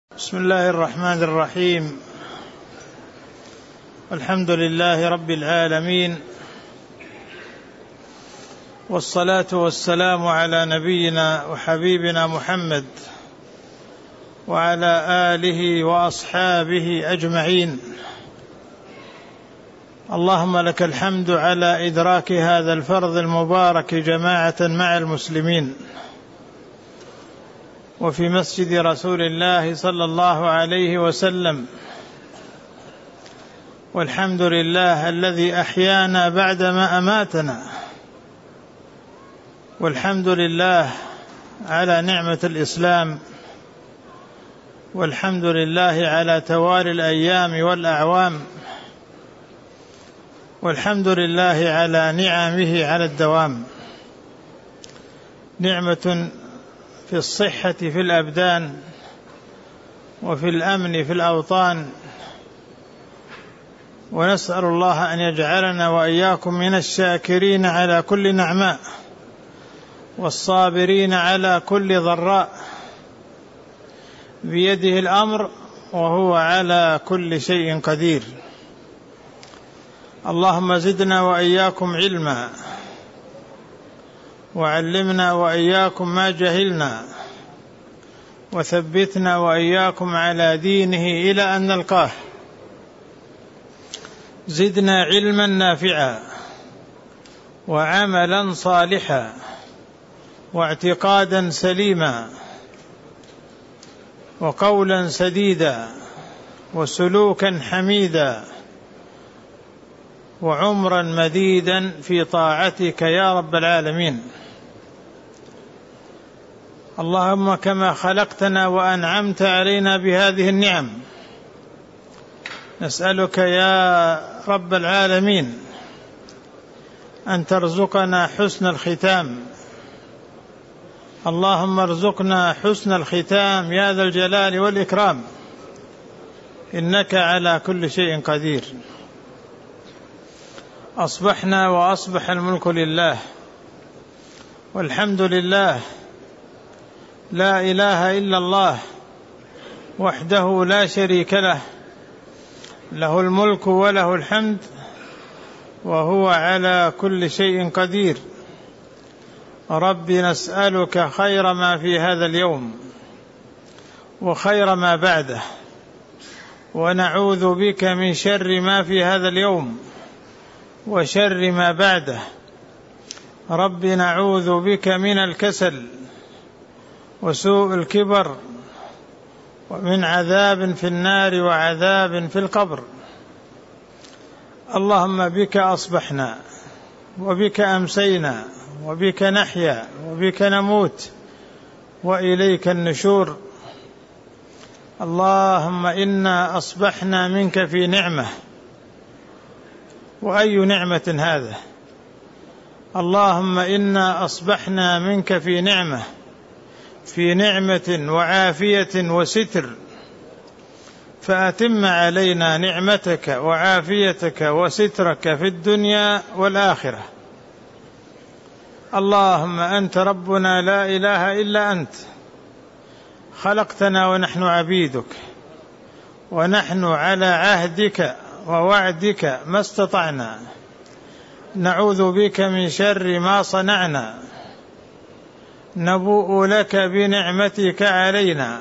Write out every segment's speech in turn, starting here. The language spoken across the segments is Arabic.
بسم الله الرحمن الرحيم. الحمد لله رب العالمين، والصلاة والسلام على نبينا وحبيبنا محمد وعلى آله وأصحابه أجمعين. اللهم لك الحمد على إدراك هذا الفرض المبارك جماعة مع المسلمين وفي مسجد رسول الله صلى الله عليه وسلم، والحمد لله الذي أحيانا بعدما أماتنا، والحمد لله على نعمة الإسلام، والحمد لله على توالي الأيام والأعوام، والحمد لله على نعمه على الدوام. نعمة في الصحة في الأبدان، وفي الأمن في الأوطان، ونسأل الله أن يجعلنا وإياكم من الشاكرين على كل نعماء، والصابرين على كل ضراء، بيده الأمر وهو على كل شيء قدير. اللهم زدنا وإياكم علما، وعلمنا وإياكم ما جهلنا، وثبتنا وإياكم على دينه إلى أن نلقاه. زدنا علما نافعا، وعملا صالحا، واعتقادا سليما، وقولا سديدا، وسلوكا حميدا، وعمرا مديدا في طاعتك يا رب العالمين. اللهم كما خلقتنا وأنعمت علينا بهذه النعم، نسألك يا رب العالمين أن ترزقنا حسن الختام. اللهم ارزقنا حسن الختام يا ذا الجلال والإكرام، إنك على كل شيء قدير. أصبحنا وأصبح الملك لله، والحمد لله، لا إله إلا الله وحده لا شريك له، له الملك وله الحمد، وهو على كل شيء قدير. رب نسألك خير ما في هذا اليوم وخير ما بعده، ونعوذ بك من شر ما في هذا اليوم وشر ما بعده. رب نعوذ بك من الكسل وسوء الكبر، ومن عذاب في النار وعذاب في القبر. اللهم بك أصبحنا، وبك أمسينا، وبك نحيا، وبك نموت، وإليك النشور. اللهم إنا أصبحنا منك في نعمة، وأي نعمة هذا؟ اللهم إنا أصبحنا منك في نعمة، في نعمة وعافية وستر، فأتم علينا نعمتك وعافيتك وسترك في الدنيا والآخرة. اللهم أنت ربنا لا إله إلا أنت، خلقتنا ونحن عبيدك، ونحن على عهدك ووعدك ما استطعنا، نعوذ بك من شر ما صنعنا، نبوء لك بنعمتك علينا،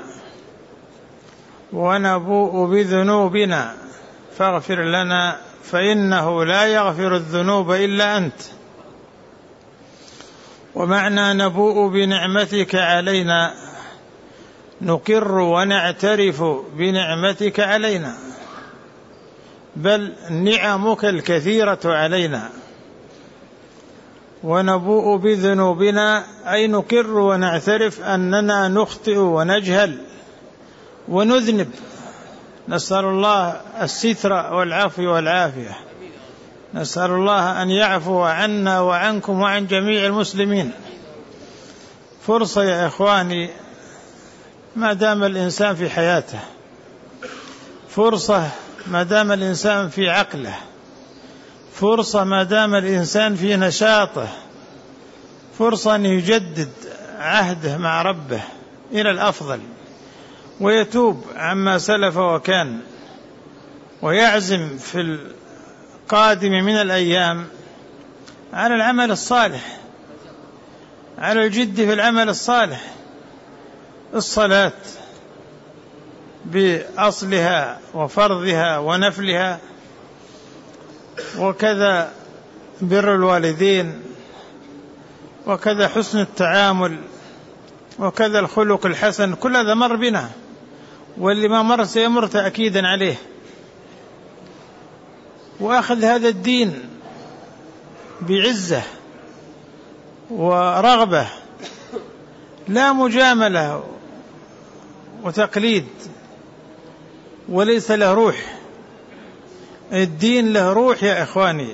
ونبوء بذنوبنا، فاغفر لنا فإنه لا يغفر الذنوب إلا أنت. ومعنى نبوء بنعمتك علينا نقر ونعترف بنعمتك علينا، بل نعمك الكثيرة علينا. ونبوء بذنوبنا أي نقر ونعترف أننا نخطئ ونجهل ونذنب، نسأل الله الستر والعفو والعافية. نسأل الله أن يعفو عنا وعنكم وعن جميع المسلمين. فرصة يا إخواني ما دام الإنسان في حياته، فرصة ما دام الإنسان في عقله، فرصة ما دام الإنسان في نشاطه، فرصة أن يجدد عهده مع ربه إلى الأفضل، ويتوب عما سلف وكان، ويعزم في القادم من الأيام على العمل الصالح، على الجد في العمل الصالح، الصلاة بأصلها وفرضها ونفلها، وكذا بر الوالدين، وكذا حسن التعامل، وكذا الخلق الحسن. كل هذا مر بنا، واللي ما مر سيمر تأكيدا عليه. وأخذ هذا الدين بعزة ورغبة، لا مجاملة وتقليد، وليس له روح. الدين له روح يا إخواني،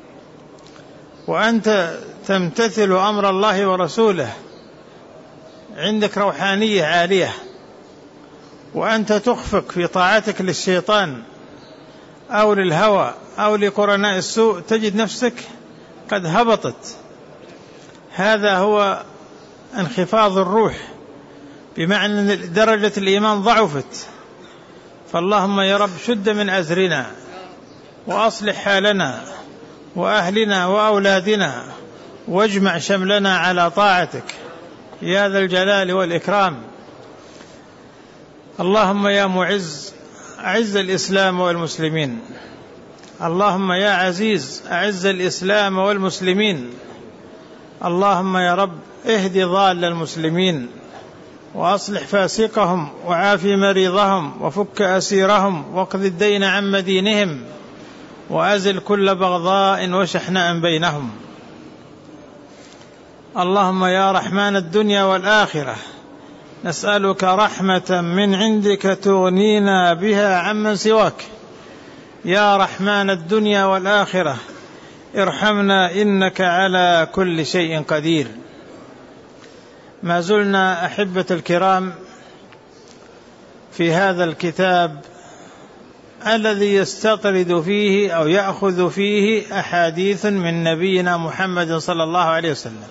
وأنت تمتثل أمر الله ورسوله عندك روحانية عالية، وأنت تخفق في طاعتك للشيطان أو للهوى أو لقرناء السوء، تجد نفسك قد هبطت. هذا هو انخفاض الروح، بمعنى أن درجة الإيمان ضعفت. فاللهم يا رب شد من أزرنا، وأصلح حالنا وأهلنا وأولادنا، واجمع شملنا على طاعتك يا ذا الجلال والإكرام. اللهم يا معز أعز الإسلام والمسلمين، اللهم يا عزيز أعز الإسلام والمسلمين. اللهم يا رب اهد ضال المسلمين، وأصلح فاسقهم، وعافي مريضهم، وفك أسيرهم، واقض الدين عن مدينهم، وأزل كل بغضاء وشحناء بينهم. اللهم يا رحمن الدنيا والآخرة، نسألك رحمة من عندك تغنينا بها عمن سواك. يا رحمن الدنيا والآخرة ارحمنا إنك على كل شيء قدير. ما زلنا أحبة الكرام في هذا الكتاب الذي يستطرد فيه أو يأخذ فيه أحاديث من نبينا محمد صلى الله عليه وسلم،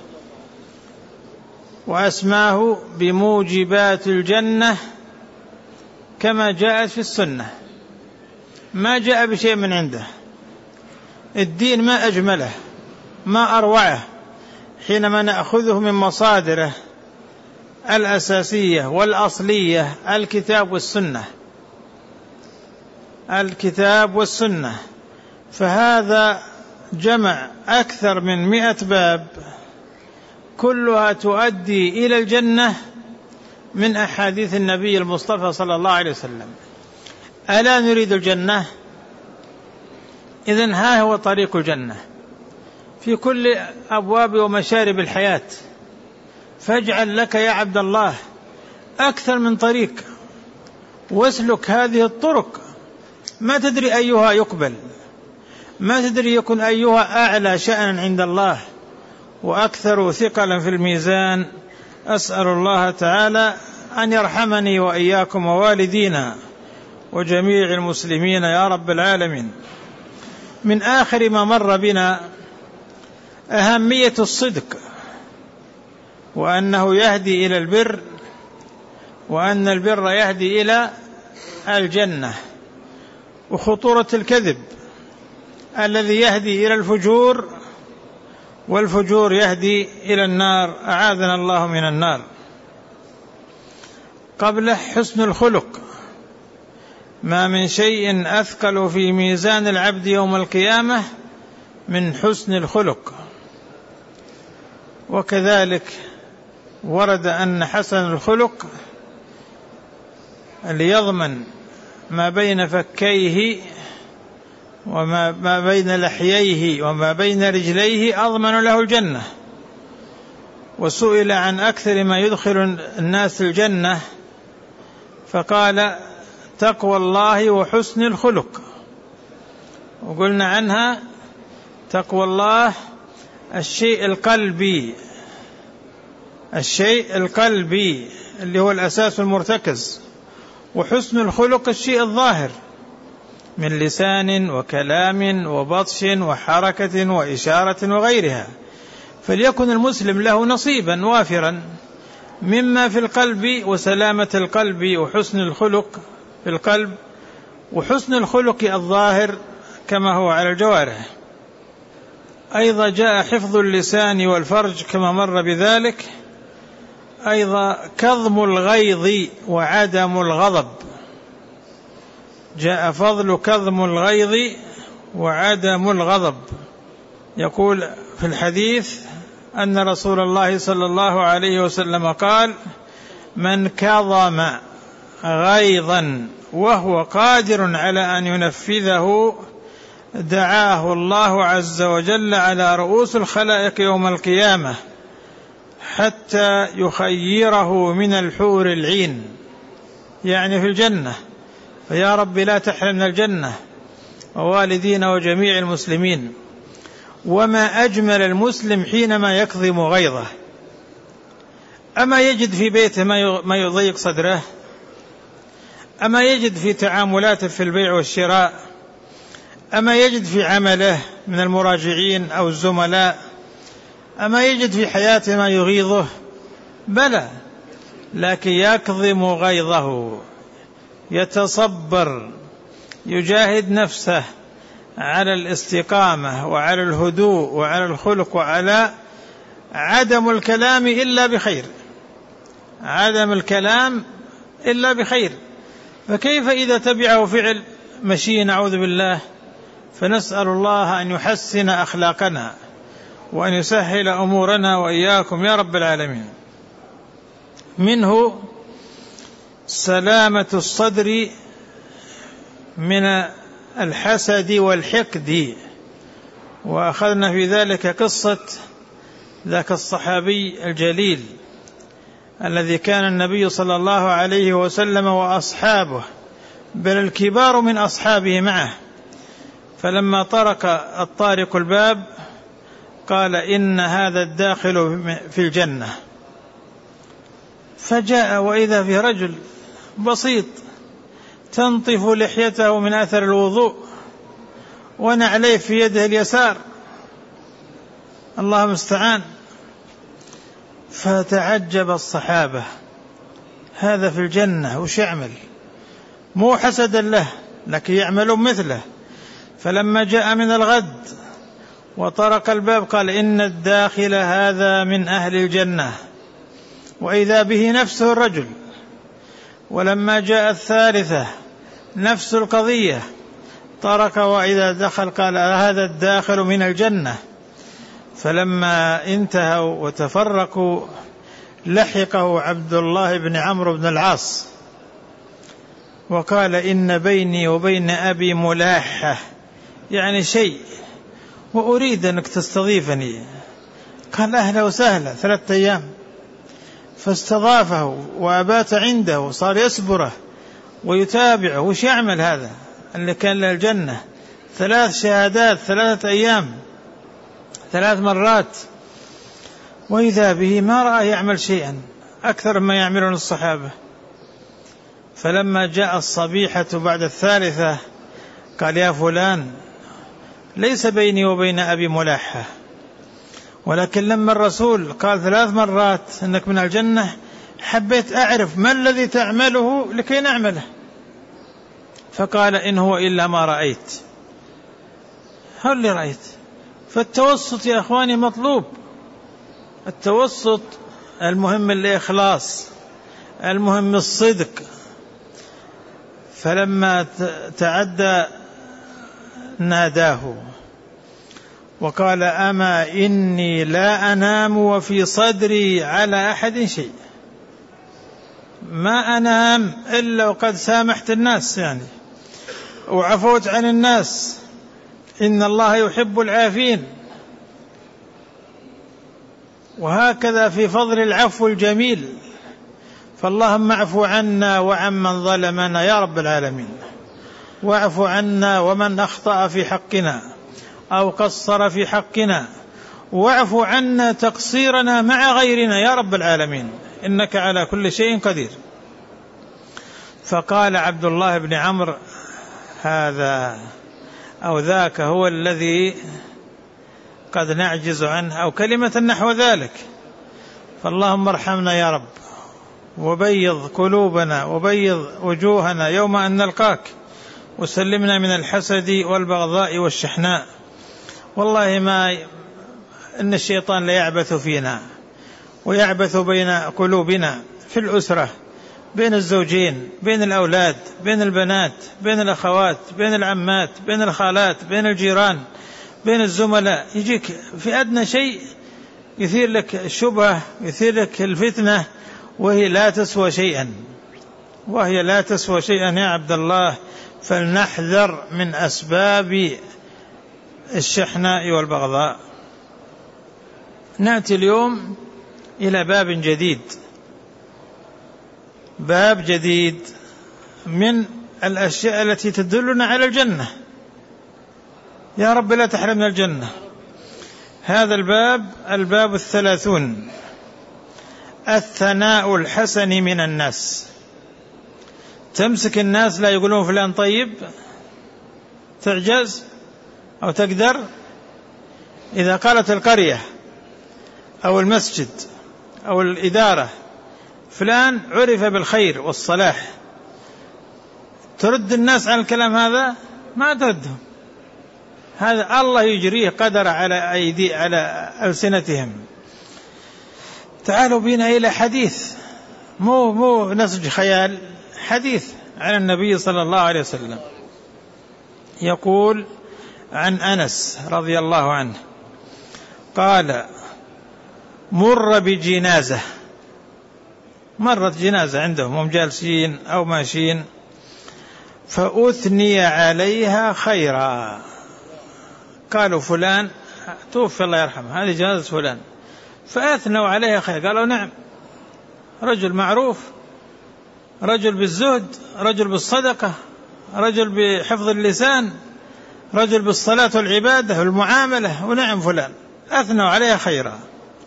وأسماه بموجبات الجنة كما جاءت في السنة، ما جاء بشيء من عنده. الدين ما أجمله، ما أروعه، حينما نأخذه من مصادره الأساسية والأصلية، الكتاب والسنة. الكتاب والسنة، فهذا جمع أكثر من 100 باب، كلها تؤدي إلى الجنة من أحاديث النبي المصطفى صلى الله عليه وسلم. ألا نريد الجنة؟ إذن ها هو طريق الجنة في كل أبواب ومشارب الحياة. فاجعل لك يا عبد الله أكثر من طريق، واسلك هذه الطرق، ما تدري أيها يقبل، ما تدري يكون أيها أعلى شأنا عند الله وأكثر ثقلا في الميزان. أسأل الله تعالى أن يرحمني وإياكم ووالدينا وجميع المسلمين يا رب العالمين. من آخر ما مر بنا أهمية الصدق، وأنه يهدي إلى البر، وأن البر يهدي إلى الجنة، وخطورة الكذب الذي يهدي إلى الفجور، والفجور يهدي إلى النار، أعاذنا الله من النار. قبل حسن الخلق، ما من شيء أثقل في ميزان العبد يوم القيامة من حسن الخلق. وكذلك ورد أن حسن الخلق ليضمن ما بين فكيه وما بين لحييه وما بين رجليه، أضمن له الجنة. وسئل عن أكثر ما يدخل الناس الجنة فقال تقوى الله وحسن الخلق. وقلنا عنها تقوى الله الشيء القلبي اللي هو الأساس المرتكز، وحسن الخلق الشيء الظاهر من لسان وكلام وبطش وحركة وإشارة وغيرها. فليكن المسلم له نصيبا وافرا مما في القلب وسلامة القلب وحسن الخلق في القلب، وحسن الخلق الظاهر كما هو على الجوارح. أيضا جاء حفظ اللسان والفرج كما مر بذلك، أيضا كظم الغيظ وعدم الغضب، جاء فضل كظم الغيظ وعدم الغضب. يقول في الحديث أن رسول الله صلى الله عليه وسلم قال: من كظم غيظا وهو قادر على أن ينفذه دعاه الله عز وجل على رؤوس الخلائق يوم القيامة حتى يخيره من الحور العين، يعني في الجنة. فيا رب لا تحرمنا الجنة ووالدينا وجميع المسلمين. وما أجمل المسلم حينما يكظم غيظه. أما يجد في بيته ما يضيق صدره؟ أما يجد في تعاملاته في البيع والشراء؟ أما يجد في عمله من المراجعين أو الزملاء؟ أما يجد في حياته ما يغيظه؟ بلى، لكن يكظم غيظه، يتصبر، يجاهد نفسه على الاستقامة وعلى الهدوء وعلى الخلق وعلى عدم الكلام إلا بخير، عدم الكلام إلا بخير. فكيف إذا تبعه فعل مشي نعوذ بالله؟ فنسأل الله أن يحسن أخلاقنا وأن يسهل أمورنا وإياكم يا رب العالمين. منه سلامة الصدر من الحسد والحقد. وأخذنا في ذلك قصة ذاك الصحابي الجليل الذي كان النبي صلى الله عليه وسلم وأصحابه بل الكبار من أصحابه معه، فلما طرق الطارق الباب قال: إن هذا الداخل في الجنة. فجاء وإذا في رجل بسيط تنطف لحيته من أثر الوضوء ونعليه في يده اليسار، الله المستعان. فتعجب الصحابة، هذا في الجنة وش يعمل؟ مو حسدا له لكن يعملون مثله. فلما جاء من الغد وطرق الباب قال: إن الداخل هذا من أهل الجنة، وإذا به نفسه الرجل. ولما جاء الثالثة نفس القضية، طرق وإذا دخل قال: هذا الداخل من الجنة. فلما انتهوا وتفرقوا لحقه عبد الله بن عمرو بن العاص وقال: إن بيني وبين أبي ملاحة، يعني شيء، وأريد أنك تستضيفني. قال: أهلا وسهلا. 3 أيام فاستضافه وأبات عنده وصار يسبره ويتابعه. وش يعمل هذا اللي كان له الجنة؟ 3 شهادات، 3 أيام، 3 مرات، وإذا به ما رأى يعمل شيئا أكثر مما يعملون الصحابة. فلما جاء الصبيحة بعد الثالثة قال: يا فلان، ليس بيني وبين أبي ملاحة، ولكن لما الرسول قال 3 مرات أنك من الجنة حبيت أعرف ما الذي تعمله لكي نعمله. فقال: إن هو إلا ما رأيت. هل اللي رأيت؟ فالتوسط يا أخواني مطلوب، التوسط المهم الإخلاص، المهم الصدق. فلما تعدى ناداه وقال: أما إني لا أنام وفي صدري على أحد شيء، ما أنام إلا وقد سامحت الناس يعني وعفوت عن الناس، إن الله يحب العافين. وهكذا في فضل العفو الجميل. فاللهم اعف عنا وعمن ظلمنا يا رب العالمين، واعف عنا ومن أخطأ في حقنا أو قصر في حقنا، واعف عنا تقصيرنا مع غيرنا يا رب العالمين، إنك على كل شيء قدير. فقال عبد الله بن عمرو: هذا أو ذاك هو الذي قد نعجز عنه، أو كلمة نحو ذلك. فاللهم ارحمنا يا رب وبيض قلوبنا وبيض وجوهنا يوم أن نلقاك، وسلمنا من الحسد والبغضاء والشحناء. والله ما إن الشيطان ليعبث فينا ويعبث بين قلوبنا، في الأسرة، بين الزوجين، بين الأولاد، بين البنات، بين الأخوات، بين العمات، بين الخالات، بين الجيران، بين الزملاء. يجيك في أدنى شيء يثير لك الشبهة، يثير لك الفتنة، وهي لا تسوى شيئا، وهي لا تسوى شيئا يا عبد الله. فلنحذر من أسباب الشحناء والبغضاء. نأتي اليوم إلى باب جديد، باب جديد من الأشياء التي تدلنا على الجنة. يا رب لا تحرمنا الجنة. هذا الباب 30، الثناء الحسن من الناس. تمسك الناس لا يقولون فلان طيب، تعجز أو تقدر. إذا قالت القرية أو المسجد أو الإدارة فلان عرف بالخير والصلاح، ترد الناس على الكلام هذا؟ ما تردهم. هذا الله يجريه قدر على ألسنتهم. تعالوا بنا إلى حديث، مو نسج خيال، حديث عن النبي صلى الله عليه وسلم. يقول عن أنس رضي الله عنه قال: مر بجنازة، مرت جنازة عندهم، هم جالسين أو ماشيين، فأثني عليها خيرا. قالوا فلان توفي الله يرحمه، هذه جنازة فلان، فأثنوا عليها خير. قالوا نعم، رجل معروف، رجل بالزهد، رجل بالصدقة، رجل بحفظ اللسان، رجل بالصلاة والعبادة والمعاملة، ونعم فلان، أثنوا عليها خيرا.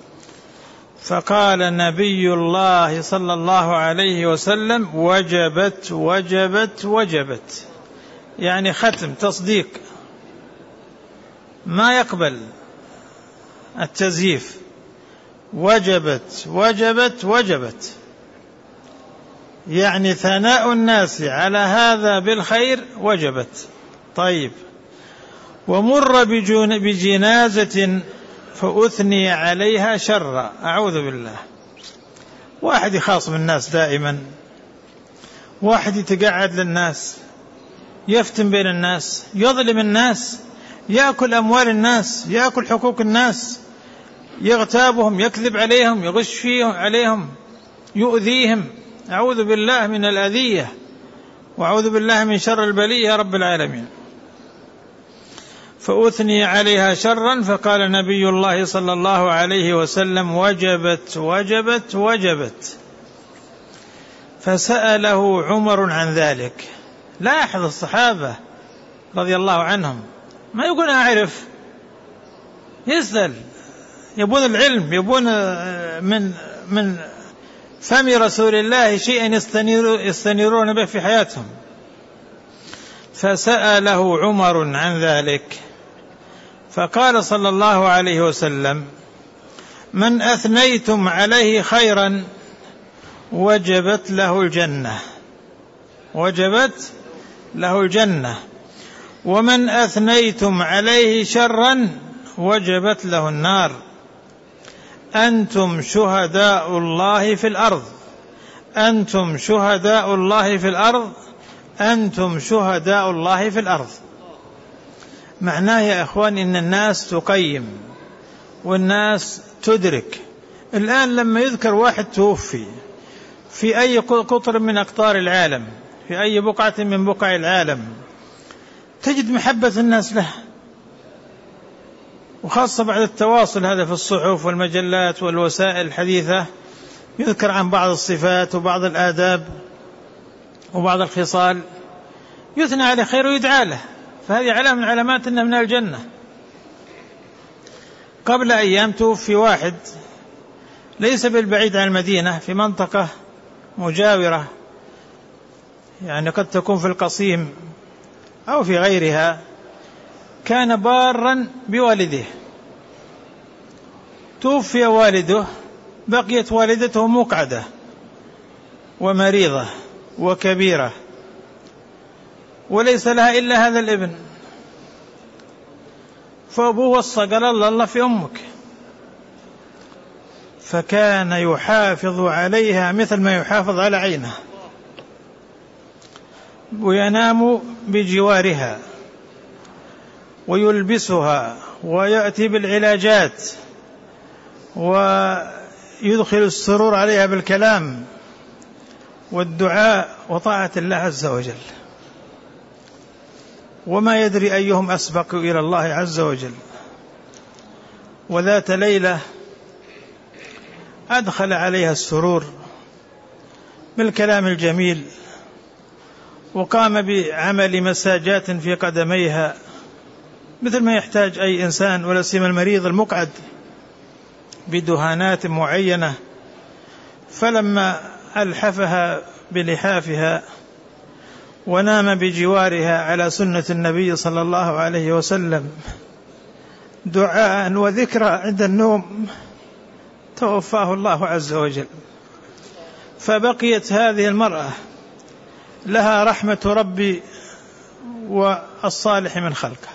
فقال نبي الله صلى الله عليه وسلم: وجبت وجبت وجبت، يعني ختم تصديق، ما يقبل التزييف. وجبت وجبت وجبت، يعني ثناء الناس على هذا بالخير وجبت. طيب، ومر بجنازة فأثني عليها شرا، أعوذ بالله. واحد يخاصم الناس دائما، واحد يتقعد للناس، يفتن بين الناس، يظلم الناس، يأكل أموال الناس، يأكل حقوق الناس، يغتابهم، يكذب عليهم، يغش فيهم عليهم، يؤذيهم. أعوذ بالله من الأذية، وأعوذ بالله من شر البلية يا رب العالمين. فأثني عليها شرا، فقال نبي الله صلى الله عليه وسلم: وجبت وجبت وجبت. فسأله عمر عن ذلك. لاحظ الصحابة رضي الله عنهم، ما يقول أعرف، يسأل، يبون العلم، يبون من فم رسول الله شيئا يستنيرون به في حياتهم. فسأله عمر عن ذلك، فقال صلى الله عليه وسلم: من أثنيتم عليه خيرا وجبت له الجنة، وجبت له الجنة، ومن أثنيتم عليه شرا وجبت له النار. أنتم شهداء الله في الأرض، أنتم شهداء الله في الأرض، أنتم شهداء الله في الأرض. معناه يا أخوان إن الناس تقيم والناس تدرك. الآن لما يذكر واحد توفي في أي قطر من أقطار العالم، في أي بقعة من بقع العالم، تجد محبة الناس له، وخاصة بعد التواصل هذا في الصحف والمجلات والوسائل الحديثة، يذكر عن بعض الصفات وبعض الآداب وبعض الخصال، يثنى عليه خير ويدعى له، فهذه علامة من علامات أنه من الجنة. قبل أيام توفي واحد ليس بالبعيد عن المدينة، في منطقة مجاورة، يعني قد تكون في القصيم أو في غيرها. كان بارا بوالده، توفي والده، بقيت والدته مقعدة ومريضة وكبيرة وليس لها إلا هذا الابن، فأبوه وصى قال الله في أمك، فكان يحافظ عليها مثل ما يحافظ على عينه، وينام بجوارها ويلبسها ويأتي بالعلاجات ويدخل السرور عليها بالكلام والدعاء وطاعة الله عز وجل، وما يدري أيهم أسبق إلى الله عز وجل. وذات ليلة أدخل عليها السرور بالكلام الجميل، وقام بعمل مساجات في قدميها مثل ما يحتاج أي إنسان، ولا سيما المريض المقعد، بدهانات معينة. فلما ألحفها بلحافها ونام بجوارها على سنة النبي صلى الله عليه وسلم دعاء وذكرى عند النوم، توفاه الله عز وجل. فبقيت هذه المرأة لها رحمة ربي والصالح من خلقه.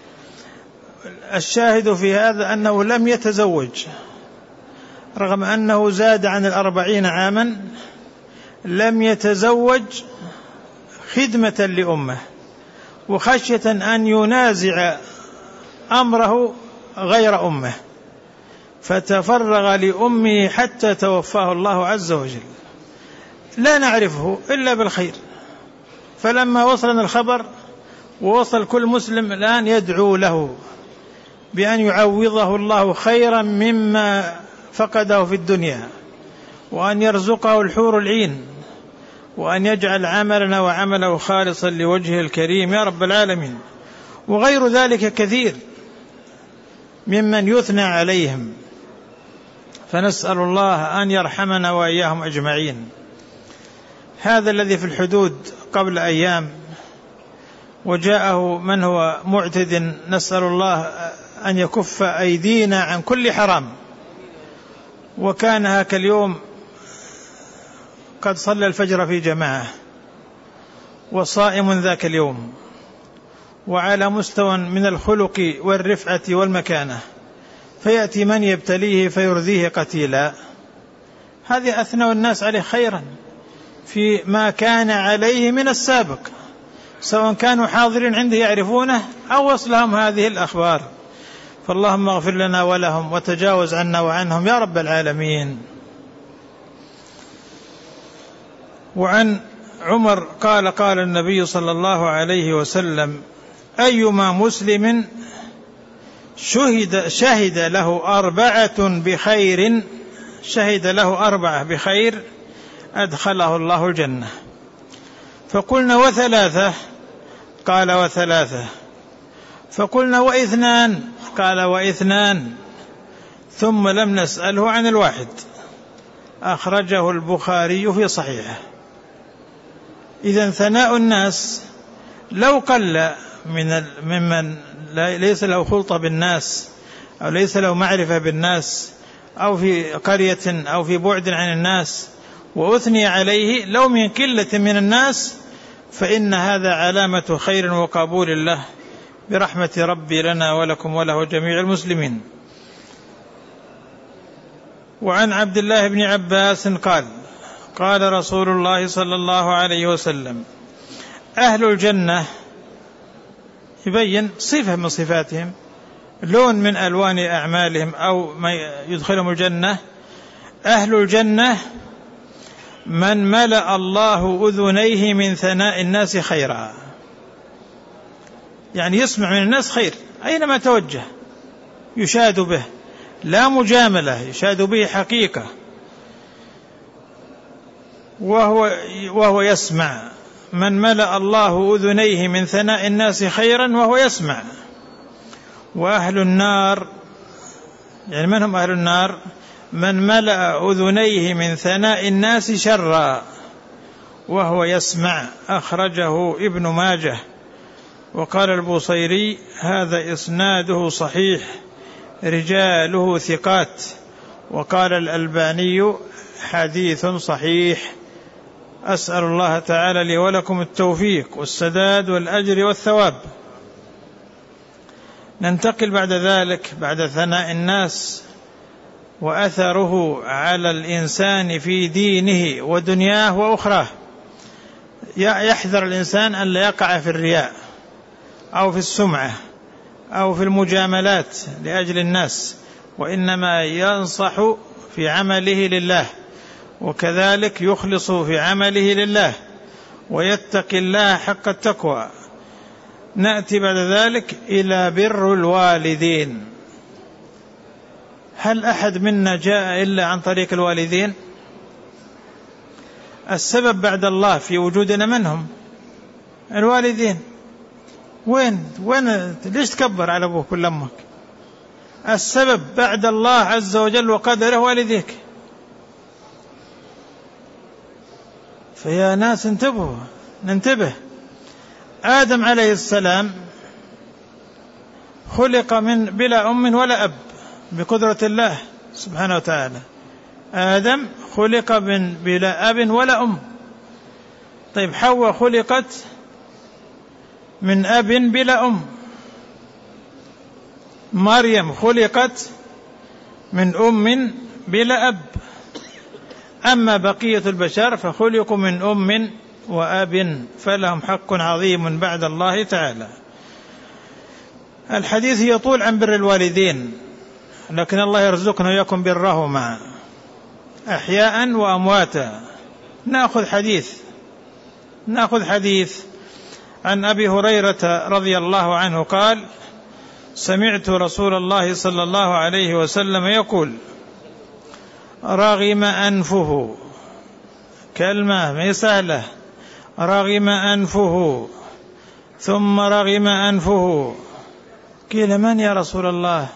الشاهد في هذا أنه لم يتزوج، رغم أنه زاد عن 40 عاما، لم يتزوج خدمة لأمه وخشية أن ينازع أمره غير أمه، فتفرغ لأمه حتى توفاه الله عز وجل. لا نعرفه إلا بالخير، فلما وصلنا الخبر ووصل كل مسلم الآن يدعو له بأن يعوضه الله خيرا مما فقده في الدنيا، وأن يرزقه الحور العين، وأن يجعل عملنا وعمله خالصا لوجهه الكريم يا رب العالمين. وغير ذلك كثير ممن يثنى عليهم، فنسأل الله أن يرحمنا وإياهم أجمعين. هذا الذي في الحدود قبل أيام وجاءه من هو معتد، نسأل الله أن يكف أيدينا عن كل حرام. وكان هاك اليوم قد صلى الفجر في جماعة وصائم ذاك اليوم، وعلى مستوى من الخلق والرفعة والمكانة، فيأتي من يبتليه فيرذيه قتيلا. هذه أثنى الناس عليه خيرا في ما كان عليه من السابق، سواء كانوا حاضرين عنده يعرفونه أو وصلهم هذه الأخبار. فاللهم اغفر لنا ولهم وتجاوز عنا وعنهم يا رب العالمين. وعن عمر قال قال النبي صلى الله عليه وسلم: أيما مسلم شهد له 4 بخير، شهد له 4 بخير أدخله الله الجنة. فقلنا: و3؟ قال: و3. فقلنا: و2؟ قال: و2. ثم لم نسأله عن 1. أخرجه البخاري في صحيحه. إذن ثناء الناس لو قل ممن ليس له خلطة بالناس أو ليس له معرفة بالناس أو في قرية أو في بعد عن الناس وأثني عليه لو من قلة من الناس، فإن هذا علامة خير وقبول الله برحمة ربي لنا ولكم وله جميع المسلمين. وعن عبد الله بن عباس قال: قال رسول الله صلى الله عليه وسلم: أهل الجنة، يبين صفة من صفاتهم، لون من ألوان أعمالهم أو ما يدخلهم الجنة. أهل الجنة من ملأ الله أذنيه من ثناء الناس خيرا، يعني يسمع من الناس خير أينما توجه، يشاد به لا مجاملة، يشاد به حقيقة، وهو يسمع. من ملأ الله أذنيه من ثناء الناس خيرا وهو يسمع. وأهل النار، يعني من هم أهل النار؟ من ملأ أذنيه من ثناء الناس شرا وهو يسمع. أخرجه ابن ماجه. وقال البوصيري: هذا إسناده صحيح رجاله ثقات. وقال الألباني: حديث صحيح. أسأل الله تعالى لي ولكم التوفيق والسداد والأجر والثواب. ننتقل بعد ذلك بعد ثناء الناس وأثره على الإنسان في دينه ودنياه وأخراه. يحذر الإنسان أن لا يقع في الرياء أو في السمعة أو في المجاملات لأجل الناس، وإنما ينصح في عمله لله، وكذلك يخلص في عمله لله ويتقي الله حق التقوى. نأتي بعد ذلك إلى بر الوالدين. هل أحد منا جاء إلا عن طريق الوالدين؟ السبب بعد الله في وجودنا من هم؟ الوالدين. وين ليش تكبر على أبوك ولا أمك؟ السبب بعد الله عز وجل وقدره والديك. فيا ناس ننتبه. آدم عليه السلام خلق من بلا أم ولا أب بقدرة الله سبحانه وتعالى. آدم خلق من بلا أب ولا أم. طيب حواء خلقت من أب بلا أم. مريم خلقت من أم بلا أب. أما بقية البشر فخلقوا من أم وأب، فلهم حق عظيم بعد الله تعالى. الحديث يطول عن بر الوالدين، لكن الله يرزقنا ويكن برهما أحياء وأمواتا. نأخذ حديث عن أبي هريرة رضي الله عنه قال: سمعت رسول الله صلى الله عليه وسلم يقول: رغم أنفه. كلمة ما سهلة. رغم أنفه ثم رغم أنفه. قيل: من يا رسول الله؟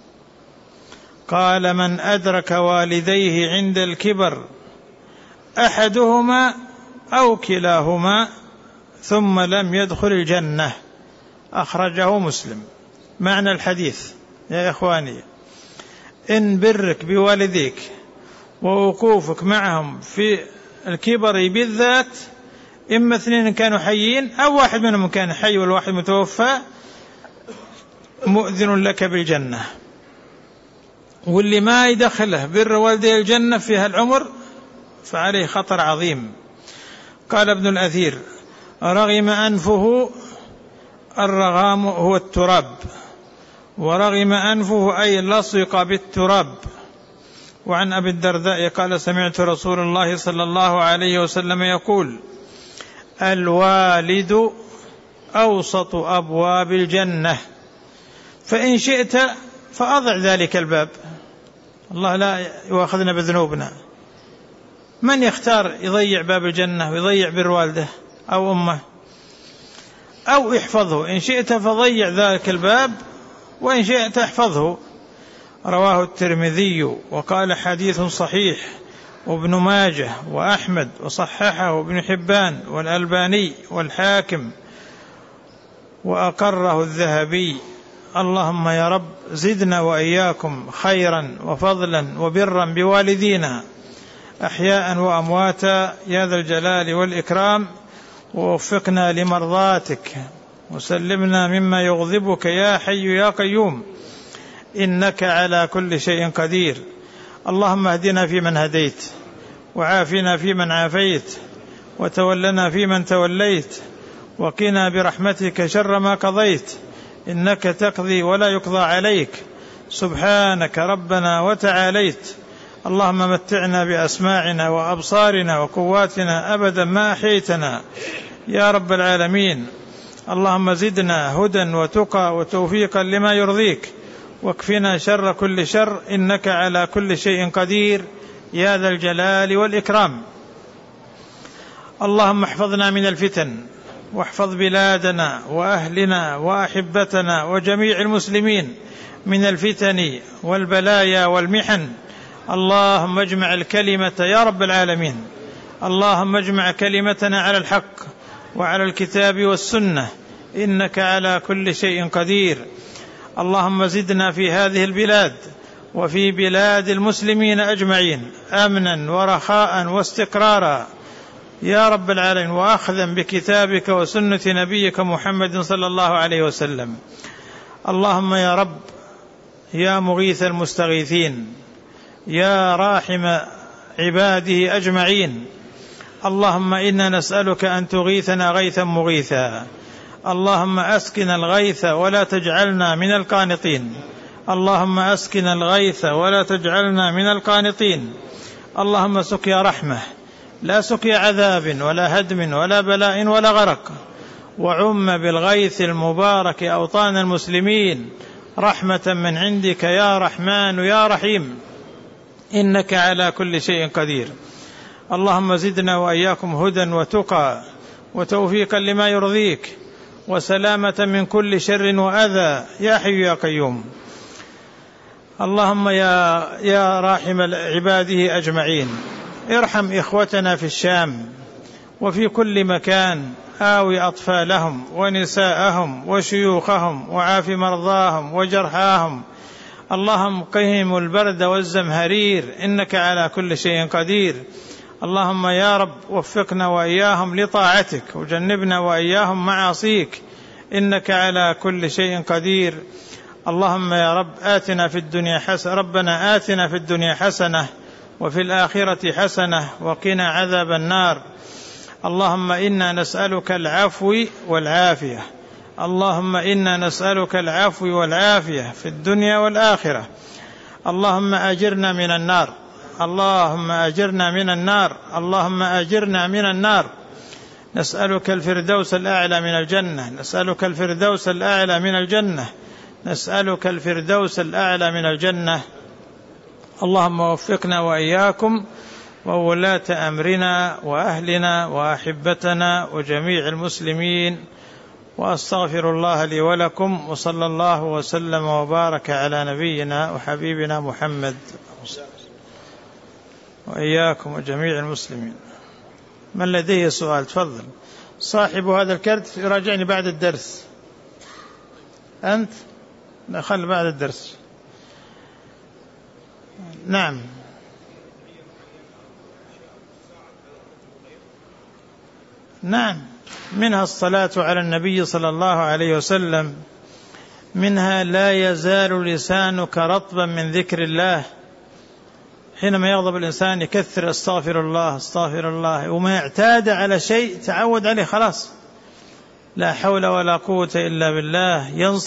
قال: من أدرك والديه عند الكبر أحدهما أو كلاهما ثم لم يدخل الجنة. أخرجه مسلم. معنى الحديث يا إخواني، إن برك بوالديك ووقوفك معهم في الكبر بالذات، إما اثنين كانوا حيين أو واحد منهم كان حي والواحد متوفى، مؤذن لك بالجنة. واللي ما يدخله بر والديه الجنة في هالعمر فعليه خطر عظيم. قال ابن الأثير: رغم أنفه، الرغام هو التراب، ورغم أنفه أي لصق بالتراب. وعن أبي الدرداء قال: سمعت رسول الله صلى الله عليه وسلم يقول: الوالد أوسط أبواب الجنة، فإن شئت فأضع ذلك الباب. الله لا يؤاخذنا بذنوبنا. من يختار يضيع باب الجنة ويضيع بر والده أو أمه؟ أو احفظه، إن شئت فضيع ذلك الباب وإن شئت احفظه. رواه الترمذي وقال: حديث صحيح، وابن ماجه وأحمد وصححه ابن حبان والألباني والحاكم وأقره الذهبي. اللهم يا رب زدنا وإياكم خيرا وفضلا وبرا بوالدينا أحياء وأمواتا يا ذا الجلال والإكرام، ووفقنا لمرضاتك وسلمنا مما يغضبك يا حي يا قيوم، إنك على كل شيء قدير. اللهم اهدنا فيمن هديت، وعافنا فيمن عافيت، وتولنا فيمن توليت، وقنا برحمتك شر ما قضيت، إنك تقضي ولا يقضى عليك، سبحانك ربنا وتعاليت. اللهم متعنا بأسماعنا وأبصارنا وقواتنا أبدا ما أحييتنا يا رب العالمين. اللهم زدنا هدى وتقى وتوفيقا لما يرضيك، واكفنا شر كل شر، إنك على كل شيء قدير يا ذا الجلال والإكرام. اللهم احفظنا من الفتن، واحفظ بلادنا وأهلنا وأحبتنا وجميع المسلمين من الفتن والبلايا والمحن. اللهم اجمع الكلمة يا رب العالمين. اللهم اجمع كلمتنا على الحق وعلى الكتاب والسنة، إنك على كل شيء قدير. اللهم زدنا في هذه البلاد وفي بلاد المسلمين أجمعين أمنا ورخاء واستقرارا، يا رب العالمين، وأخذا بكتابك وسنة نبيك محمد صلى الله عليه وسلم. اللهم يا رب يا مغيث المستغيثين، يا راحم عباده أجمعين، اللهم إنا نسألك أن تغيثنا غيثا مغيثا، اللهم أسكن الغيث ولا تجعلنا من القانطين، اللهم أسكن الغيث ولا تجعلنا من القانطين، اللهم سقيا رحمة لا سقيا عذاب ولا هدم ولا بلاء ولا غرق، وعم بالغيث المبارك أوطان المسلمين رحمة من عندك يا رحمن يا رحيم، إنك على كل شيء قدير. اللهم زدنا وإياكم هدى وتقى وتوفيقا لما يرضيك وسلامة من كل شر وأذى يا حي يا قيوم. اللهم يا راحم عباده أجمعين، ارحم إخوتنا في الشام وفي كل مكان، آوي أطفالهم ونساءهم وشيوخهم وعاف مرضاهم وجرحاهم، اللهم قهم البرد والزمهرير إنك على كل شيء قدير. اللهم يا رب وفقنا وإياهم لطاعتك وجنبنا وإياهم معاصيك إنك على كل شيء قدير. اللهم يا رب آتنا في الدنيا حسنة، ربنا آتنا في الدنيا حسنة وفي الآخرة حسنة وقنا عذاب النار. اللهم إنا نسألك العفو والعافية، اللهم إنا نسألك العفو والعافية في الدنيا والآخرة. اللهم أجرنا من النار، اللهم أجرنا من النار، اللهم أجرنا من النار. نسألك الفردوس الأعلى من الجنة، نسألك الفردوس الأعلى من الجنة، نسألك الفردوس الأعلى من الجنة. اللهم وفقنا وإياكم وولاة أمرنا وأهلنا وأحبتنا وجميع المسلمين، وأستغفر الله لي ولكم، وصلى الله وسلم وبارك على نبينا وحبيبنا محمد وإياكم وجميع المسلمين. من لديه سؤال تفضل. صاحب هذا الكرت يراجعني بعد الدرس. أنت خل بعد الدرس. نعم. نعم، منها الصلاة على النبي صلى الله عليه وسلم، منها لا يزال لسانك رطبا من ذكر الله، حينما يغضب الإنسان يكثر استغفر الله استغفر الله، وما اعتاد على شيء تعود عليه خلاص، لا حول ولا قوة إلا بالله.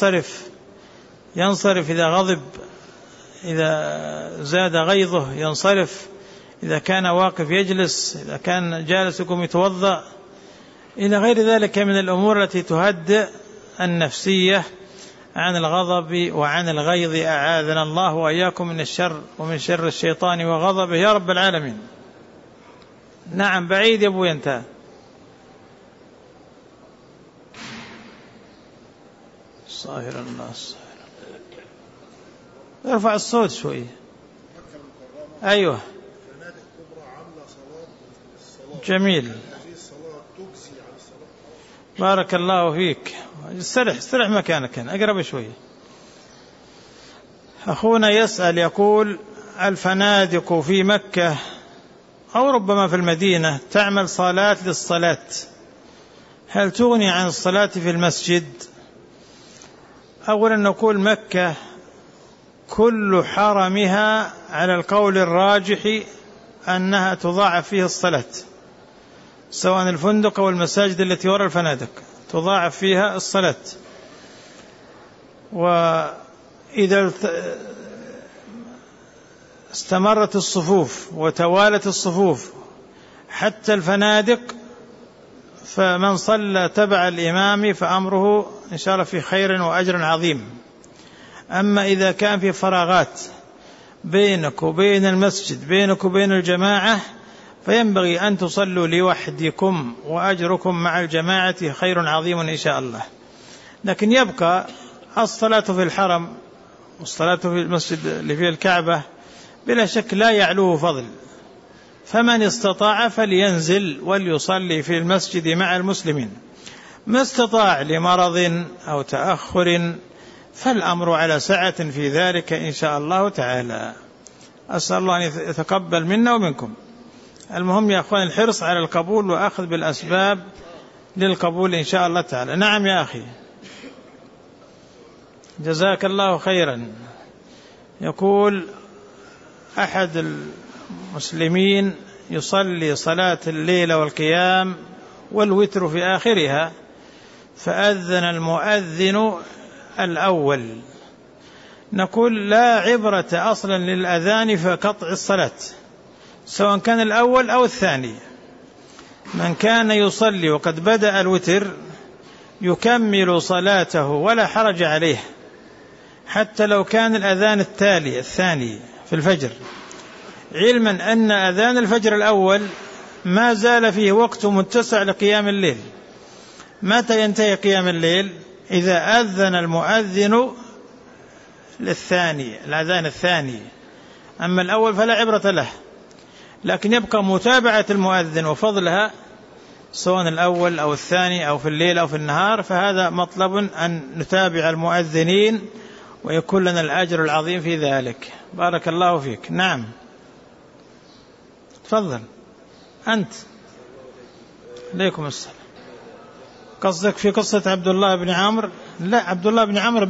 ينصرف إذا غضب، إذا زاد غيظه ينصرف، إذا كان واقف يجلس، إذا كان جالس يقوم يتوضأ، إلى غير ذلك من الأمور التي تهدئ النفسية عن الغضب وعن الغيظ. أعاذنا الله وإياكم من الشر ومن شر الشيطان وغضبه يا رب العالمين. نعم بعيد يا أبوي أنت. صاهر الناس، ارفع الصوت شوي. أيوه جميل، بارك الله فيك. استرح مكانك، أقرب شوي. أخونا يسأل يقول: الفنادق في مكة أو ربما في المدينة تعمل صالات للصلاة، هل تغني عن الصلاة في المسجد؟ أولا نقول مكة كل حرمها على القول الراجح أنها تضاعف فيه الصلاة، سواء الفندق أو المساجد التي وراء الفنادق تضاعف فيها الصلاة. وإذا استمرت الصفوف وتوالت الصفوف حتى الفنادق، فمن صلى تبع الإمام فأمره إن شاء الله في خير وأجر عظيم. أما إذا كان في فراغات بينك وبين المسجد، بينك وبين الجماعة، فينبغي أن تصلوا لوحدكم وأجركم مع الجماعة خير عظيم إن شاء الله. لكن يبقى الصلاة في الحرم والصلاة في المسجد اللي فيه الكعبة بلا شك لا يعلوه فضل، فمن استطاع فلينزل وليصلي في المسجد مع المسلمين. ما استطاع لمرض أو تأخر فالأمر على سعة في ذلك إن شاء الله تعالى. أسأل الله أن يتقبل منا ومنكم. المهم يا أخوان الحرص على القبول وأخذ بالأسباب للقبول إن شاء الله تعالى. نعم يا أخي، جزاك الله خيرا. يقول أحد المسلمين يصلي صلاة الليل والقيام والوتر في آخرها، فأذن المؤذن الأول. نقول لا عبرة أصلا للأذان فقطع الصلاة، سواء كان الأول أو الثاني. من كان يصلي وقد بدأ الوتر يكمل صلاته ولا حرج عليه، حتى لو كان الأذان التالي الثاني في الفجر، علما أن أذان الفجر الأول ما زال فيه وقت متسع لقيام الليل. متى ينتهي قيام الليل؟ إذا أذن المؤذن للثاني، الأذان الثاني. أما الأول فلا عبرة له، لكن يبقى متابعة المؤذن وفضلها، سواء الأول أو الثاني أو في الليل أو في النهار، فهذا مطلب أن نتابع المؤذنين ويكون لنا الأجر العظيم في ذلك. بارك الله فيك. نعم تفضل أنت. عليكم السلام. قصدك في قصة عبد الله بن عمرو؟ لا، عبد الله بن عمرو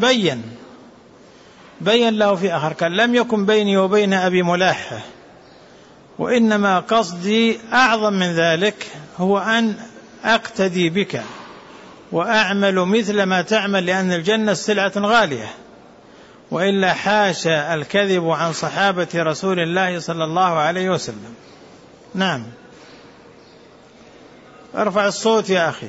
بين له في آخر، قال لم يكن بيني وبين أبي ملاحة، وإنما قصدي أعظم من ذلك هو أن أقتدي بك وأعمل مثل ما تعمل، لأن الجنة سلعة غالية، وإلا حاشا الكذب عن صحابة رسول الله صلى الله عليه وسلم. نعم ارفع الصوت يا أخي.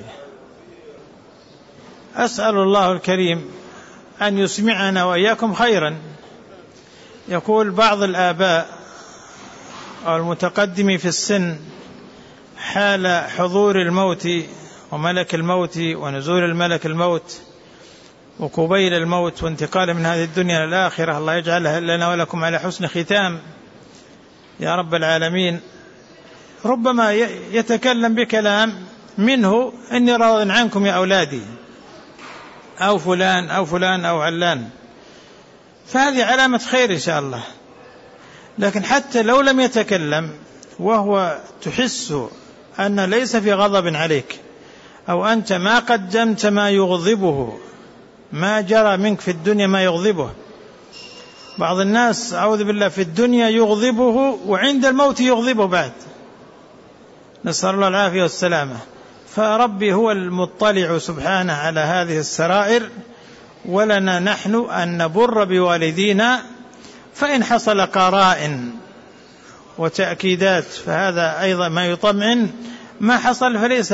أسأل الله الكريم أن يسمعنا وإياكم خيرا. يقول بعض الآباء أو المتقدم في السن حال حضور الموت وملك الموت ونزول الملك الموت وقبيل الموت وانتقال من هذه الدنيا للآخرة، الله يجعلها لنا ولكم على حسن ختام يا رب العالمين، ربما يتكلم بكلام منه إني راض عنكم يا أولادي، أو فلان أو فلان أو علان، فهذه علامة خير إن شاء الله. لكن حتى لو لم يتكلم وهو تحس أن ليس في غضب عليك، أو أنت ما قدمت ما يغضبه، ما جرى منك في الدنيا ما يغضبه. بعض الناس أعوذ بالله في الدنيا يغضبه وعند الموت يغضبه بعد، نسأل الله العافية والسلامة. فربي هو المطلع سبحانه على هذه السرائر، ولنا نحن أن نبر بوالدينا، فإن حصل قرائن وتأكيدات فهذا أيضا ما يطمئن، ما حصل فليس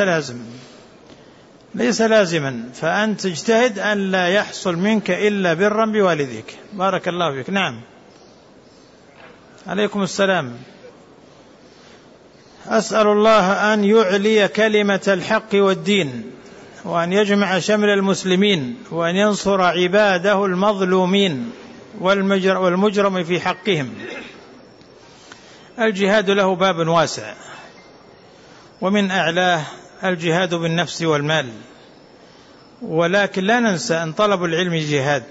ليس لازما، فأنت اجتهد أن لا يحصل منك إلا برا بوالديك. بارك الله فيك. نعم عليكم السلام. أسأل الله أن يعلي كلمة الحق والدين، وأن يجمع شمل المسلمين، وأن ينصر عباده المظلومين والمجرم في حقهم. الجهاد له باب واسع، ومن أعلاه الجهاد بالنفس والمال، ولكن لا ننسى أن طلب العلم جهاد،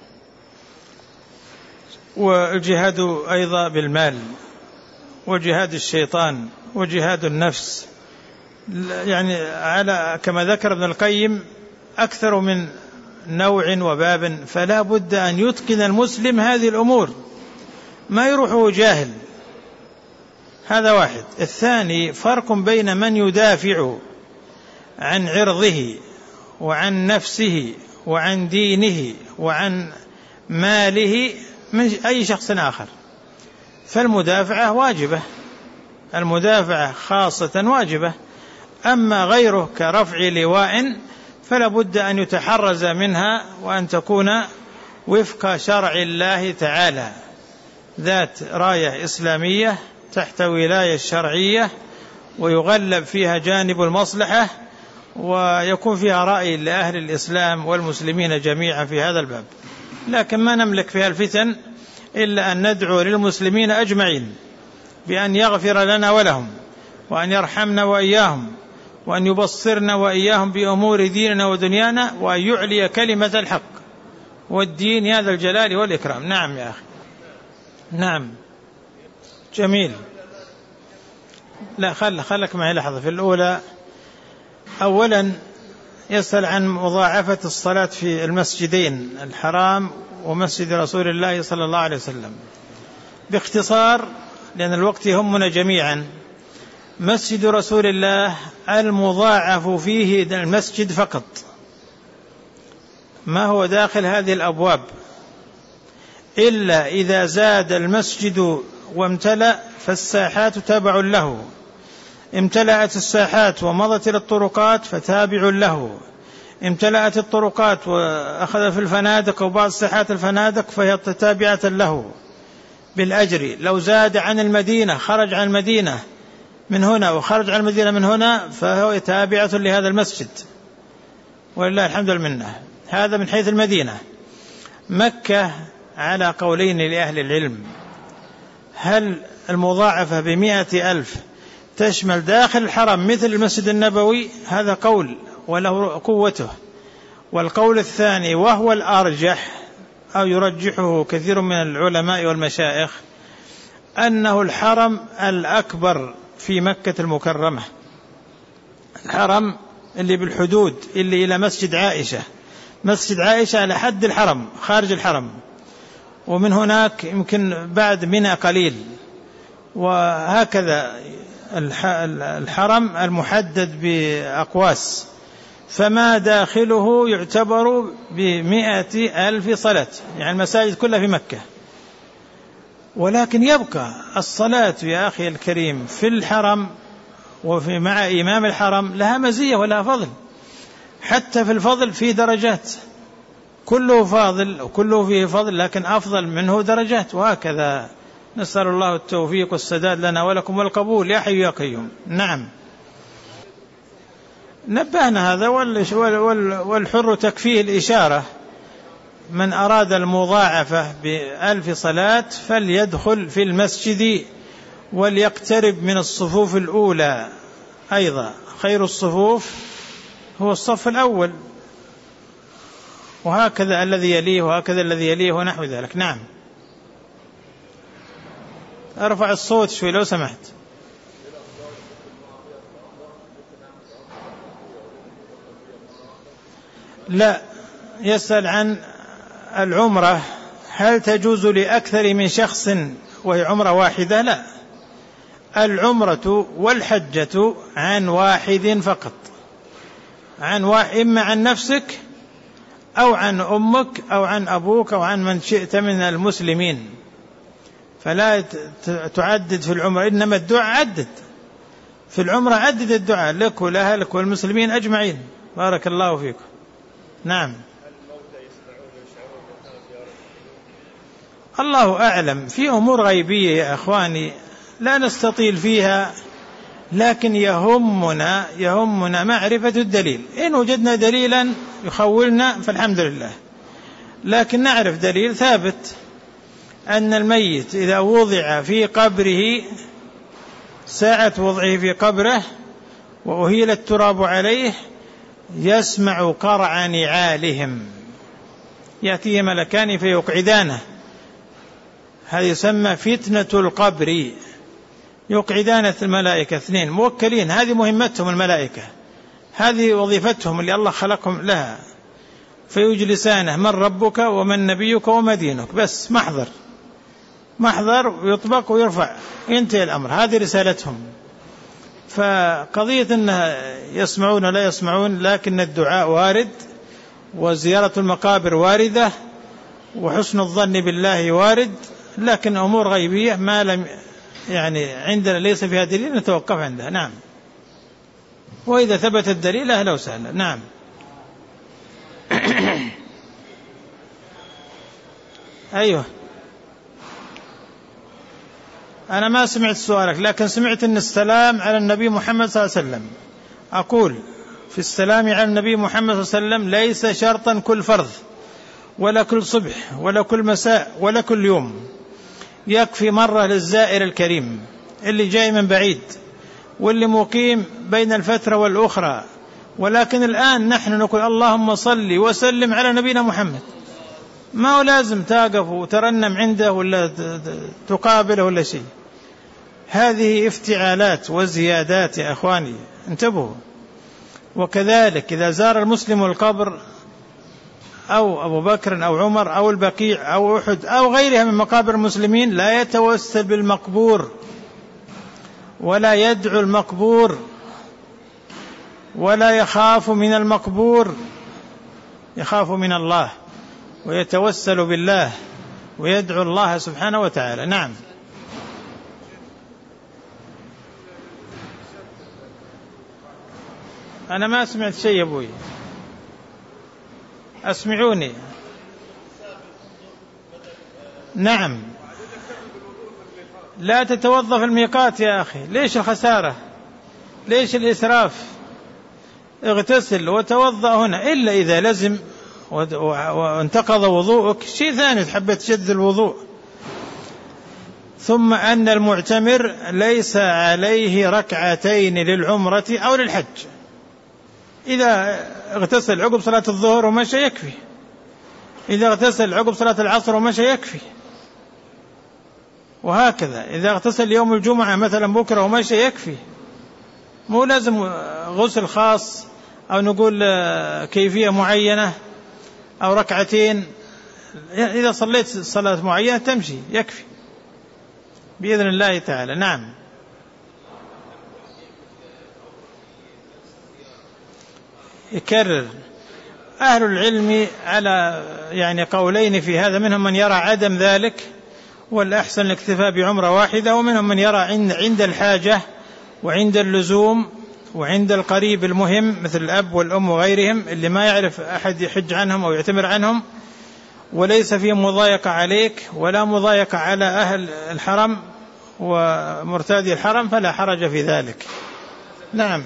والجهاد أيضا بالمال، وجهاد الشيطان وجهاد النفس، يعني على كما ذكر ابن القيم أكثر من نوع وباب، فلا بد أن يتقن المسلم هذه الأمور، ما يروحه جاهل. هذا واحد. الثاني فرق بين من يدافع عن عرضه وعن نفسه وعن دينه وعن ماله من أي شخص آخر، فالمدافعة واجبة، المدافعة خاصة واجبة. أما غيره كرفع لواء فلا بد أن يتحرز منها، وأن تكون وفق شرع الله تعالى، ذات راية إسلامية تحت ولاية الشرعية، ويغلب فيها جانب المصلحة، ويكون فيها رأي لأهل الإسلام والمسلمين جميعا في هذا الباب. لكن ما نملك فيها الفتن إلا أن ندعو للمسلمين أجمعين بأن يغفر لنا ولهم، وأن يرحمنا وإياهم، وأن يبصرنا وإياهم بأمور ديننا ودنيانا، وأن يعلي كلمة الحق والدين يا ذا الجلال والإكرام. نعم يا أخي. نعم جميل. لا خلك معي لحظة في الأولى. أولا يسأل عن مضاعفة الصلاة في المسجدين الحرام ومسجد رسول الله صلى الله عليه وسلم. باختصار لأن الوقت يهمنا جميعا، مسجد رسول الله المضاعف فيه المسجد فقط، ما هو داخل هذه الأبواب، إلا إذا زاد المسجد وامتلأ فالساحات تابع له، امتلأت الساحات ومضت إلى الطرقات فتابع له، امتلأت الطرقات وأخذ في الفنادق وبعض ساحات الفنادق فهي تابعة له بالأجر. لو زاد عن المدينة خرج عن المدينة من هنا وخرج عن المدينة من هنا فهو تابعة لهذا المسجد، ولله الحمد والمنة. هذا من حيث المدينة. مكة على قولين لأهل العلم، هل المضاعفة ب100,000 تشمل داخل الحرم مثل المسجد النبوي؟ هذا قول وله قوته. والقول الثاني وهو الأرجح أو يرجحه كثير من العلماء والمشايخ أنه الحرم الأكبر في مكة المكرمة، الحرم اللي بالحدود اللي إلى مسجد عائشة، مسجد عائشة على حد الحرم خارج الحرم، ومن هناك يمكن بعد منى قليل، وهكذا الحرم المحدد بأقواس، فما داخله يعتبر ب100,000 صلاة، يعني المساجد كلها في مكة. ولكن يبقى الصلاة يا أخي الكريم في الحرم وفي مع إمام الحرم لها مزية ولها فضل، حتى في الفضل في درجات، كله فاضل وكله فيه فضل، لكن أفضل منه درجات، وهكذا. نسأل الله التوفيق والسداد لنا ولكم والقبول يا حي يا قيوم. نعم نبهنا هذا، والحر تكفيه الإشارة، من أراد المضاعفة ب1,000 صلاة فليدخل في المسجد وليقترب من الصفوف الأولى، أيضا خير الصفوف هو الصف الأول، وهكذا الذي يليه وهكذا الذي يليه ونحو ذلك. نعم أرفع الصوت شوي لو سمحت. لا، يسأل عن العمرة هل تجوز لأكثر من شخص وهي عمرة واحدة؟ لا، العمرة والحجة عن واحد فقط، عن إما عن نفسك أو عن أمك أو عن أبوك أو عن من شئت من المسلمين، فلا تعدد في العمرة، إنما الدعاء عدد في العمرة، عدد الدعاء لك ولأهلك والمسلمين أجمعين. بارك الله فيكم. نعم الله أعلم، في أمور غيبية يا أخواني لا نستطيل فيها، لكن يهمنا معرفة الدليل. إن وجدنا دليلا يخولنا فالحمد لله، لكن نعرف دليل ثابت أن الميت إذا وضع في قبره ساعة وضعه في قبره وأهيل التراب عليه يسمع قرع نعالهم، يأتيه ملكان فيقعدانه، هذا يسمى فتنة القبر، يقعدان الملائكة 2 موكلين، هذه مهمتهم الملائكة، هذه وظيفتهم اللي الله خلقهم لها، فيجلسانه من ربك ومن نبيك وما دينك، بس محضر ويطبق ويرفع، ينتهي الأمر، هذه رسالتهم. فقضية أنها يسمعون لا يسمعون، لكن الدعاء وارد، وزيارة المقابر واردة، وحسن الظن بالله وارد، لكن أمور غيبية ما لم يعني عندنا ليس فيها دليل نتوقف عندها. نعم، وإذا ثبت الدليل أهلا وسهلا. نعم أيوه، أنا ما سمعت سؤالك، لكن سمعت أن السلام على النبي محمد صلى الله عليه وسلم، أقول في السلام على النبي محمد صلى الله عليه وسلم ليس شرطا كل فرض ولا كل صبح ولا كل مساء ولا كل يوم، يكفي مرة للزائر الكريم اللي جاي من بعيد واللي مقيم بين الفترة والأخرى. ولكن الآن نحن نقول اللهم صل وسلم على نبينا محمد، ما هو لازم تقف وترنم عنده ولا تقابله ولا شيء، هذه افتعالات وزيادات يا أخواني، انتبهوا. وكذلك إذا زار المسلم القبر أو أبو بكر أو عمر أو البقيع أو أحد أو غيرها من مقابر المسلمين لا يتوسل بالمقبور ولا يدعو المقبور ولا يخاف من المقبور، يخاف من الله ويتوسل بالله ويدعو الله سبحانه وتعالى. نعم. أنا ما سمعت شيء يا أبوي، أسمعوني. نعم. لا تتوظف الميقات يا أخي، ليش الخسارة؟ ليش الإسراف؟ اغتسل وتوضأ هنا، إلا إذا لزم وانتقض وضوءك شيء ثاني تحب تشد الوضوء. ثم أن المعتمر ليس عليه ركعتين للعمرة أو للحج، إذا اغتسل عقب صلاة الظهر ومشى يكفي، إذا اغتسل عقب صلاة العصر ومشى يكفي، وهكذا إذا اغتسل يوم الجمعة مثلا بكرة ومشى يكفي، مو لازم غسل خاص أو نقول كيفية معينة أو ركعتين. إذا صليت صلاة معينة تمشي يكفي بإذن الله تعالى. نعم. يكرر أهل العلم على قولين في هذا، منهم من يرى عدم ذلك والأحسن الاكتفاء بعمرة واحدة، ومنهم من يرى عند الحاجة وعند اللزوم وعند القريب المهم مثل الأب والأم وغيرهم اللي ما يعرف أحد يحج عنهم أو يعتمر عنهم، وليس فيه مضايقة عليك ولا مضايقة على أهل الحرم ومرتادي الحرم، فلا حرج في ذلك. نعم.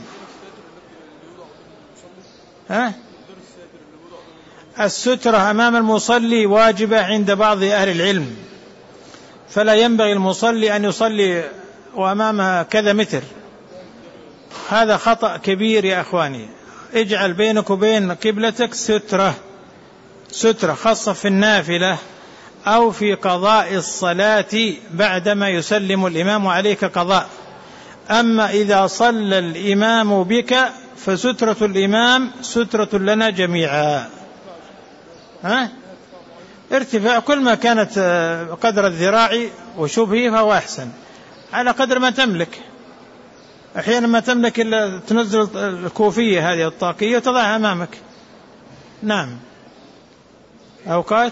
السترة أمام المصلي واجبة عند بعض أهل العلم، فلا ينبغي المصلي أن يصلي وأمامها كذا متر، هذا خطأ كبير يا أخواني. اجعل بينك وبين قبلتك سترة خاصة في النافلة أو في قضاء الصلاة بعدما يسلم الإمام عليك قضاء. أما إذا صلى الإمام بك فسترة الإمام سترة لنا جميعا. ارتفاع كل ما كانت قدر الذراع وشبهه فهو أحسن، على قدر ما تملك. أحيانا ما تملك إلا تنزل الكوفية هذه الطاقية وتضعها أمامك. نعم. أوقات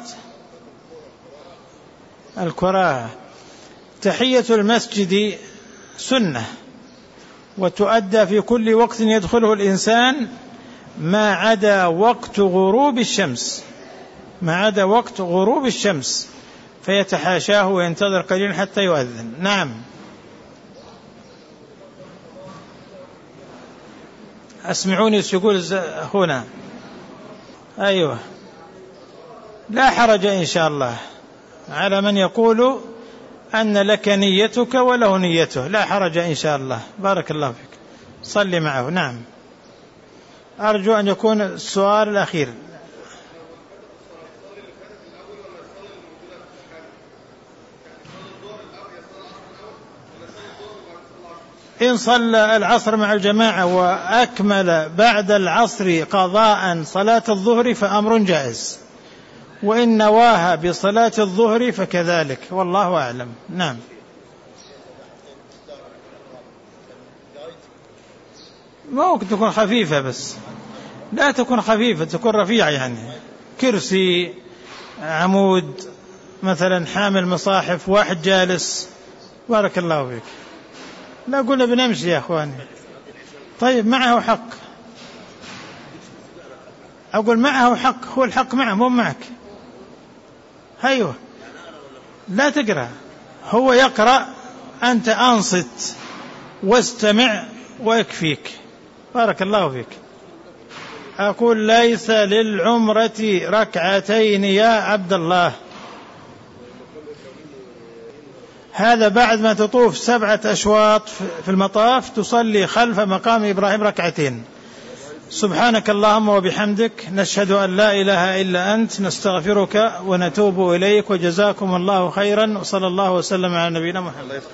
الكراهة. تحية المسجد سنة وتؤدى في كل وقت يدخله الإنسان ما عدا وقت غروب الشمس، ما عدا وقت غروب الشمس، فيتحاشاه وينتظر قليلا حتى يؤذن. نعم. أسمعوني يقول أخونا. أيوة. لا حرج إن شاء الله على من يقول أن لك نيتك وله نيته، لا حرج إن شاء الله. بارك الله فيك. صلي معه. نعم. أرجو أن يكون السؤال الأخير. إن صلى العصر مع الجماعة وأكمل بعد العصر قضاء صلاة الظهر فأمر جائز، وإن نواها بصلاة الظهر فكذلك، والله أعلم. نعم. ممكن تكون خفيفة، بس لا تكون خفيفة، تكون رفيعة، كرسي، عمود مثلا، حامل مصاحف، واحد جالس. بارك الله فيك. لا قلنا بنمشي يا أخواني. طيب معه حق، أقول معه حق، هو الحق معه مو معك. أيوه. لا تقرأ، هو يقرأ، أنت أنصت واستمع ويكفيك. بارك الله فيك. أقول ليس للعمرة ركعتين يا عبد الله، هذا بعد ما تطوف 7 أشواط في المطاف تصلي خلف مقام إبراهيم ركعتين. سبحانك اللهم وبحمدك، نشهد أن لا إله إلا أنت، نستغفرك ونتوب إليك، وجزاكم الله خيرا، وصلى الله وسلم على نبينا محمد.